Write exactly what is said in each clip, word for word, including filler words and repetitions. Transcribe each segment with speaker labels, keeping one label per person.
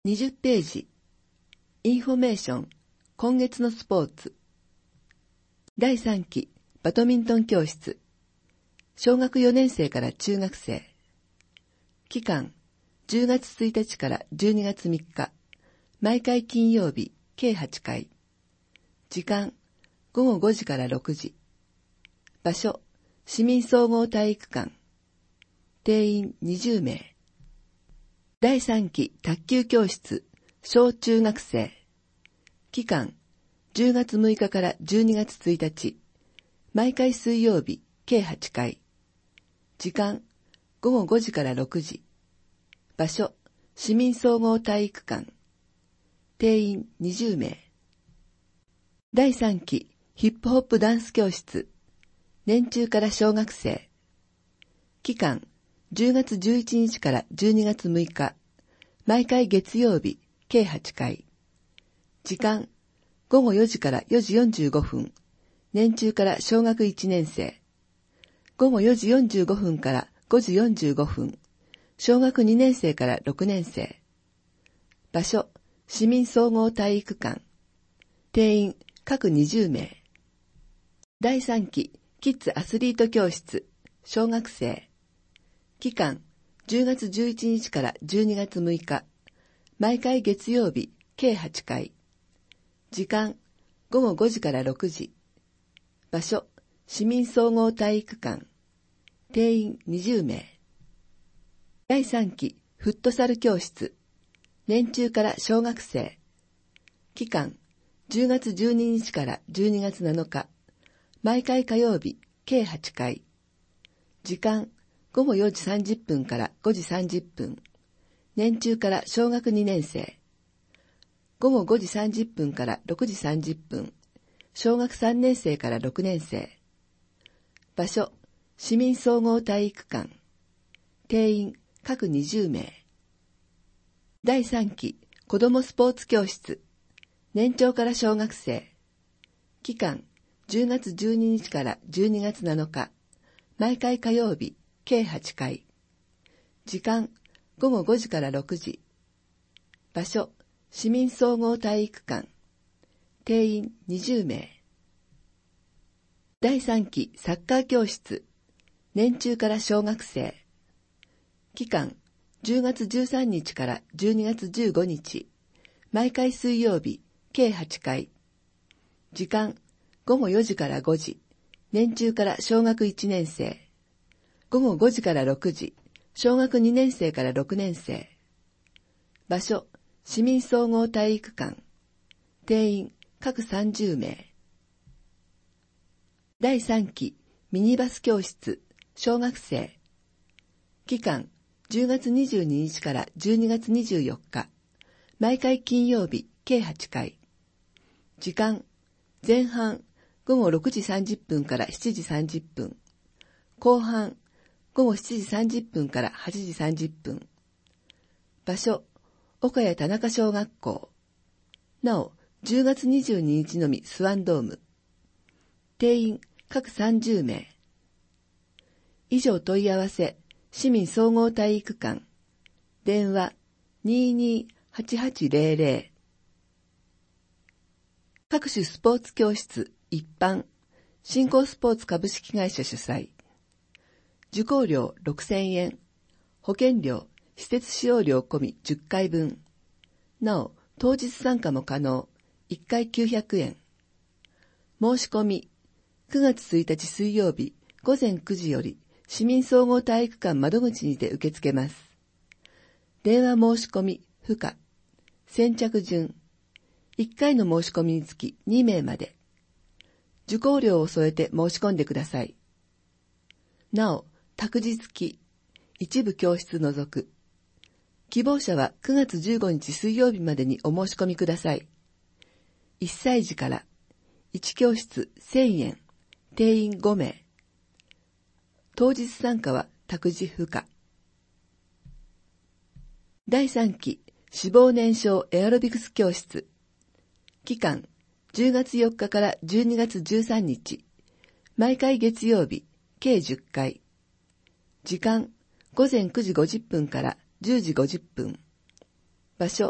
Speaker 1: にじゅっページ、インフォメーション、今月のスポーツ。だいさんきバドミントン教室。小学よねん生から中学生。期間、じゅうがつついたちからじゅうにがつみっか。毎回金曜日、計はちかい。時間、ごごごじからろくじ。場所、市民総合体育館。定員にじゅうめい。だいさんき卓球教室、小中学生。期間、じゅうがつむいかからじゅうにがつついたち。毎回水曜日、計はちかい。時間、ごごごじからろくじ。場所、市民総合体育館。定員にじゅうめい。だいさんきヒップホップダンス教室。年中から小学生。期間、じゅうがつじゅういちにちからじゅうにがつむいか。毎回月曜日、計はちかい。時間、ごごよじからよじよんじゅうごふん。年中から小学いちねん生。ごごよじよんじゅうごふんからごじよんじゅうごふん。小学にねん生からろくねん生。場所、市民総合体育館。定員、各にじゅうめい。だいさんきキッズアスリート教室。小学生。期間、じゅうがつじゅういちにちからじゅうにがつむいか。毎回月曜日、計はちかい。時間、ごごごじからろくじ。場所、市民総合体育館。定員にじゅうめい。だいさんきフットサル教室。年中から小学生。期間、じゅうがつじゅうににちからじゅうにがつなのか。毎回火曜日、計はちかい。時間、ごごよじさんじゅっぷんからごじさんじゅっぷん。年中から小学にねん生。ごごごじさんじゅっぷんからろくじさんじゅっぷん。小学さんねん生からろくねん生。場所、市民総合体育館。定員、各にじゅうめい。だいさんき子どもスポーツ教室。年長から小学生。期間、じゅうがつじゅうににちからじゅうにがつなのか。毎回火曜日、計はちかい。時間、ごごごじからろくじ。場所、市民総合体育館。定員にじゅうめい。だいさんきサッカー教室。年中から小学生。期間、じゅうがつじゅうさんにちからじゅうにがつじゅうごにち。毎回水曜日、計はちかい。時間、ごごよじからごじ。年中から小学いちねん生。ごごごじからろくじ。小学にねん生からろくねん生。場所、市民総合体育館。定員、各さんじゅうめい。だいさんきミニバス教室。小学生。期間、じゅうがつにじゅうににちからじゅうにがつにじゅうよっか。毎回金曜日、計はちかい。時間、前半、ごごろくじさんじゅっぷんからしちじさんじゅっぷん。後半、ごごしちじさんじゅっぷんからはちじさんじゅっぷん。場所、岡谷田中小学校。なお、じゅうがつにじゅうににちのみスワンドーム。定員、各さんじゅうめい。以上問い合わせ、市民総合体育館。電話、にーにーはちはちぜろぜろ。各種スポーツ教室、一般、新興スポーツ株式会社主催。受講料ろくせんえん。保険料、施設使用料込みじゅっかいぶん。なお、当日参加も可能。いっかいきゅうひゃくえん。申し込み、くがつついたち水曜日ごぜんくじより市民総合体育館窓口にて受け付けます。電話申し込み不可。先着順。いっかいの申し込みにつきにめいまで。受講料を添えて申し込んでください。なお、託児付き。一部教室除く。希望者はくがつじゅうごにち水曜日までにお申し込みください。いっさいじからいち教室せんえん。定員ごめい。当日参加は託児不可。だいさんき脂肪燃焼エアロビクス教室。期間、じゅうがつよっかからじゅうにがつじゅうさんにち。毎回月曜日、計じゅっかい。時間、ごぜんくじごじゅっぷんからじゅうじごじゅっぷん。場所、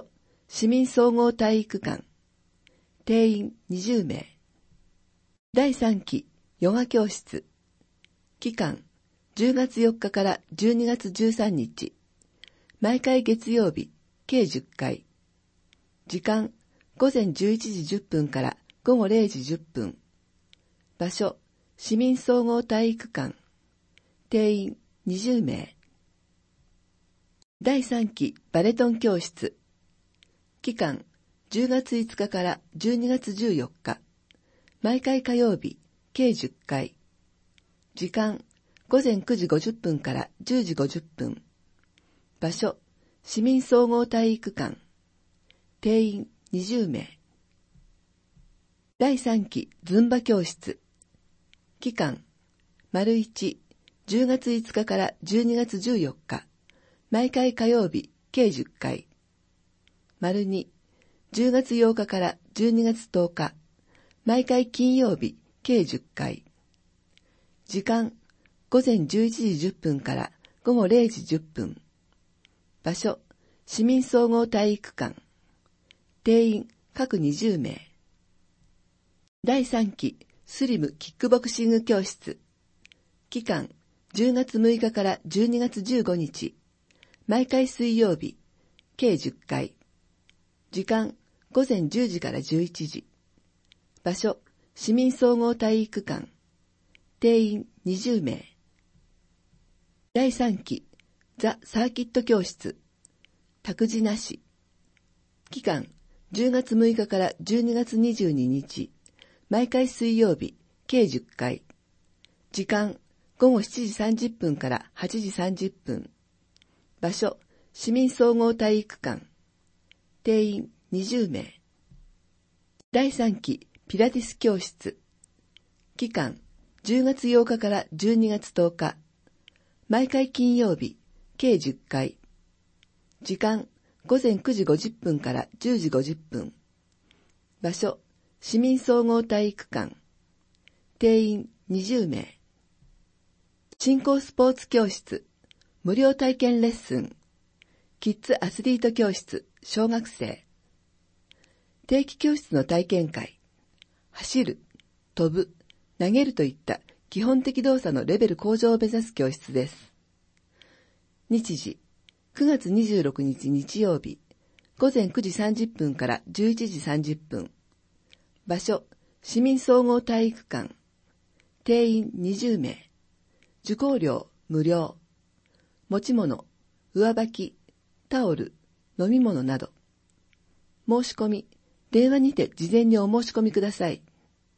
Speaker 1: 市民総合体育館、定員にじゅうめい。だいさんきヨガ教室、期間じゅうがつよっかからじゅうにがつじゅうさんにち、毎回月曜日、計じゅっかい。時間ごぜんじゅういちじじゅっぷんからごごれいじじゅっぷん。場所、市民総合体育館、定員にじゅうめい。だいさんきバレトン教室、期間じゅうがついつかからじゅうにがつじゅうよっか、毎回火曜日、計じゅっかい。時間ごぜんくじごじゅっぷんからじゅうじごじゅっぷん。場所、市民総合体育館、定員にじゅうめい。だいさんきズンバ教室、期間丸いち、じゅうがついつかからじゅうにがつじゅうよっか、毎回火曜日、計じゅっかい。丸に、じゅうがつようかからじゅうにがつとおか、毎回金曜日、計じゅっかい。時間、ごぜんじゅういちじじゅっぷんからごごれいじじゅっぷん。場所、市民総合体育館。定員、各にじゅうめい。だいさんきスリムキックボクシング教室。期間、じゅうがつむいかからじゅうにがつじゅうごにち。毎回水曜日、計じゅっかい。時間、ごぜんじゅうじからじゅういちじ。場所、市民総合体育館。定員にじゅうめい。だいさんきザ・サーキット教室。託児なし。期間、じゅうがつむいかからじゅうにがつにじゅうににち。毎回水曜日、計じゅっかい。時間、ごごしちじさんじゅっぷんからはちじさんじゅっぷん。場所、市民総合体育館。定員にじゅうめい。だいさんきピラティス教室。期間、じゅうがつようかからじゅうにがつとおか。毎回金曜日、計じゅっかい。時間、ごぜんくじごじゅっぷんからじゅうじごじゅっぷん。場所、市民総合体育館。定員にじゅうめい。新興スポーツ教室。無料体験レッスン。キッズアスリート教室、小学生。定期教室の体験会。走る、飛ぶ、投げるといった基本的動作のレベル向上を目指す教室です。日時、くがつにじゅうろくにち日曜日、ごぜんくじさんじゅっぷんからじゅういちじさんじゅっぷん。場所、市民総合体育館。定員にじゅうめい。受講料無料。持ち物、上履き、タオル、飲み物など。申し込み、電話にて事前にお申し込みください。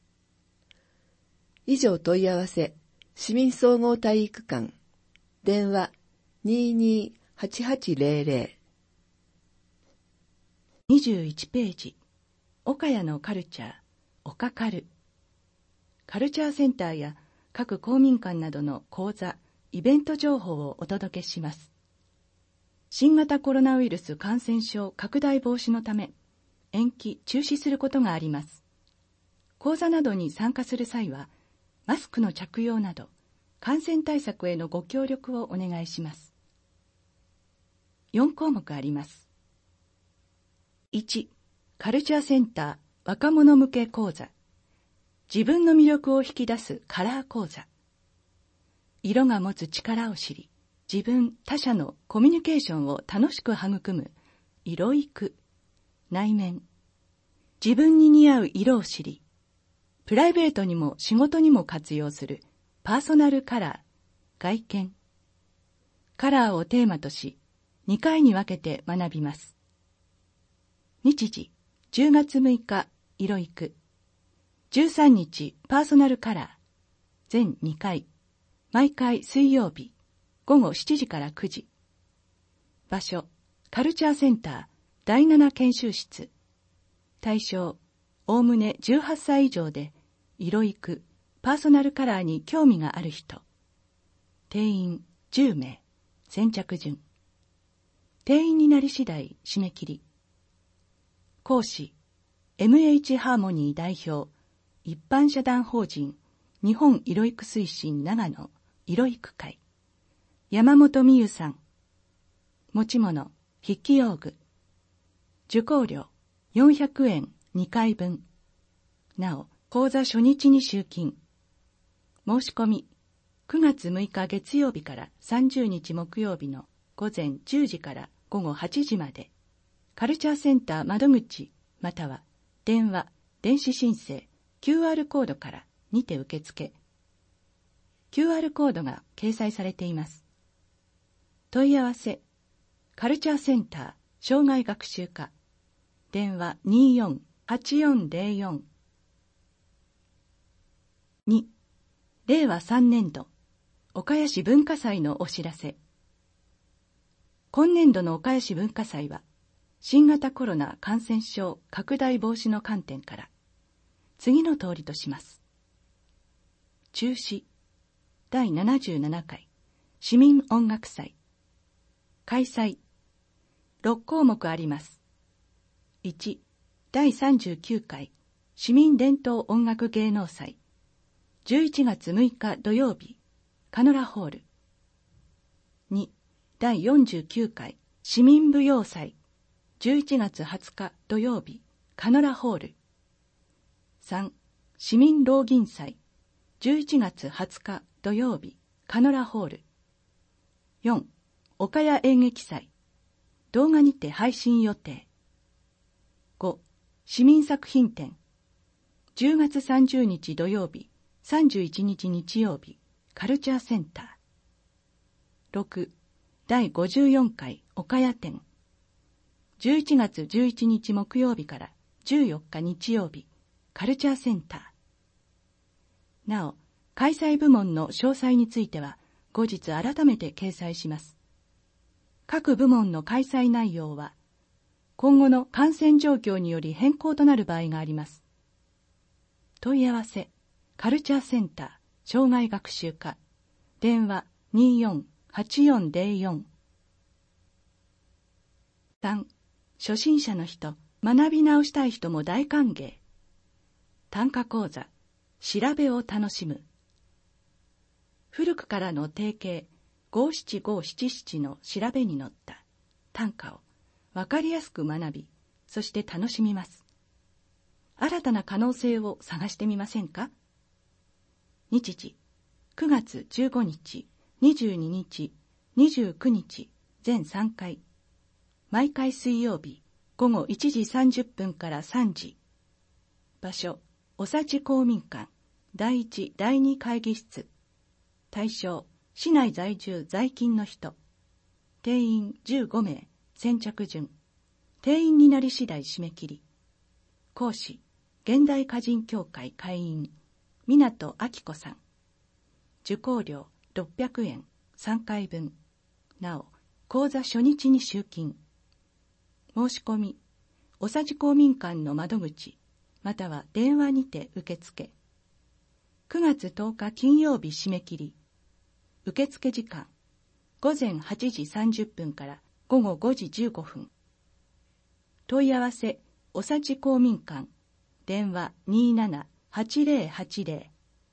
Speaker 1: 以上問い合わせ、市民総合体育館。電話 にーにーはちはちぜろぜろ。
Speaker 2: にじゅういちページ、岡谷のカルチャー、岡カル。カルチャーセンターや各公民館などの講座、イベント情報をお届けします。新型コロナウイルス感染症拡大防止のため、延期・中止することがあります。講座などに参加する際は、マスクの着用など、感染対策へのご協力をお願いします。よんこうもくあります。いち、カルチャーセンター若者向け講座。自分の魅力を引き出すカラー講座。色が持つ力を知り、自分他者のコミュニケーションを楽しく育む色育。内面。自分に似合う色を知り、プライベートにも仕事にも活用するパーソナルカラー。外見。カラーをテーマとし、にかいに分けて学びます。日時、じゅうがつむいか、色育。じゅうさんにち、パーソナルカラー。全にかい。毎回水曜日、ごごしちじからくじ。場所、カルチャーセンターだいなな研修室。対象、おおむねじゅうはっさい以上で、色育、パーソナルカラーに興味がある人。定員じゅうめい。先着順。定員になり次第締め切り。講師、エムエイチ ハーモニー代表、一般社団法人、日本色育推進長野色育会。山本美優さん。持ち物、筆記用具。 受講料よんひゃくえんにかいぶん。なお、講座初日に集金。申し込み、くがつむいか月曜日からさんじゅうにち木曜日のごぜんじゅうじからごごはちじまで、カルチャーセンター窓口または電話、電子申請、キューアール コードからにて受付。キューアール コードが掲載されています。問い合わせ、カルチャーセンター障害学習課、電話 にーよんはちよんぜろよん。に、れいわさんねんど、岡谷市文化祭のお知らせ。今年度の岡谷市文化祭は、新型コロナ感染症拡大防止の観点から、次の通りとします。中止、だいななじゅうななかい市民音楽祭。開催、ろっこうもくあります。いち、だいさんじゅうきゅうかい市民伝統音楽芸能祭。じゅういちがつむいか土曜日、カノラホール。に、だいよんじゅうきゅうかい市民舞踊祭。じゅういちがつはつか土曜日、カノラホール。さん、市民老吟祭。じゅういちがつはつか土曜日、カノラホール。よん、岡谷演劇祭。動画にて配信予定。ご、市民作品展。じゅうがつさんじゅうにち土曜日、さんじゅういちにち日曜日、カルチャーセンター。ろく、だいごじゅうよんかい岡谷展。じゅういちがつじゅういちにち木曜日からじゅうよっか日曜日、カルチャーセンター。なお、開催部門の詳細については、後日改めて掲載します。各部門の開催内容は、今後の感染状況により変更となる場合があります。問い合わせ、カルチャーセンター障害学習課、電話 にーよんはちよんぜろよん。さん、初心者の人、学び直したい人も大歓迎。短歌講座、調べを楽しむ。古くからの定型、ごしちごしちしちの調べに乗った短歌をわかりやすく学び、そして楽しみます。新たな可能性を探してみませんか？日時、くがつじゅうごにち、にじゅうににち、にじゅうくにち、全さんかい。毎回水曜日、ごごいちじさんじゅっぷんからさんじ。場所、おさち公民館、だいいちだいに会議室。対象、市内在住在勤の人。定員じゅうごめい、先着順。定員になり次第締め切り。講師、現代歌人協会会員、湊明子さん。受講料ろっぴゃくえん、さんかいぶん。なお、講座初日に集金。申し込み、おさち公民館の窓口、または電話にて受付。くがつとおか金曜日締め切り。受付時間、ごぜんはちじさんじゅっぷんからごごごじじゅうごふん。問い合わせ、おさち公民館、電話 にーななはちぜろはちぜろ。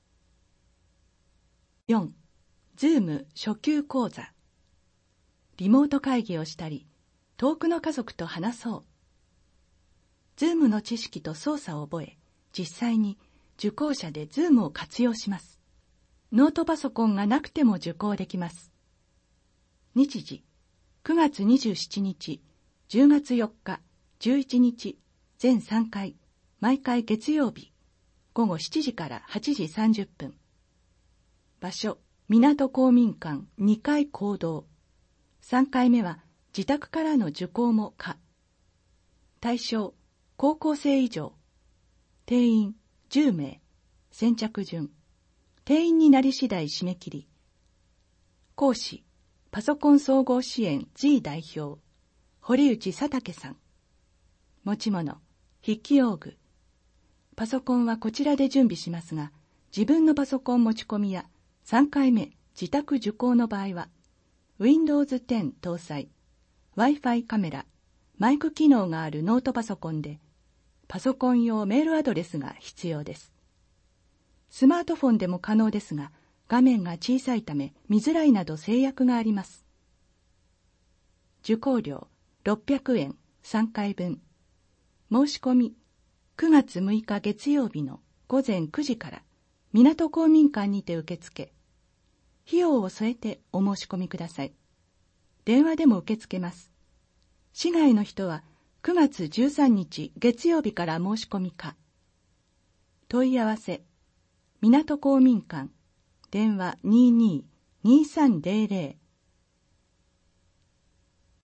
Speaker 2: よん、ズーム初級講座。リモート会議をしたり、遠くの家族と話そう。ズームの知識と操作を覚え、実際に受講者でズームを活用します。ノートパソコンがなくても受講できます。日時、くがつにじゅうしちにち、じゅうがつよっか、じゅういちにち、全さんかい、毎回月曜日、ごごしちじからはちじさんじゅっぷん。場所、港公民館にかい講堂。さんかいめは自宅からの受講も可。対象、高校生以上。定員じゅうめい、先着順。定員になり次第締め切り。講師、パソコン総合支援 G 代表、堀内佐竹さん。持ち物、筆記用具。パソコンはこちらで準備しますが、自分のパソコン持ち込みやさんかいめ自宅受講の場合は、ウィンドウズテン 搭載、Wi-Fi カメラ、マイク機能があるノートパソコンで、パソコン用メールアドレスが必要です。スマートフォンでも可能ですが、画面が小さいため見づらいなど制約があります。受講料ろっぴゃくえん、 さんかいぶん。申し込みくがつむいか月曜日のごぜんくじから港公民館にて受付。費用を添えてお申し込みください。電話でも受け付けます。市外の人はくがつじゅうさんにち月曜日から申し込みか。問い合わせ港公民館電話 にじゅうに にじゅうさんゼロゼロ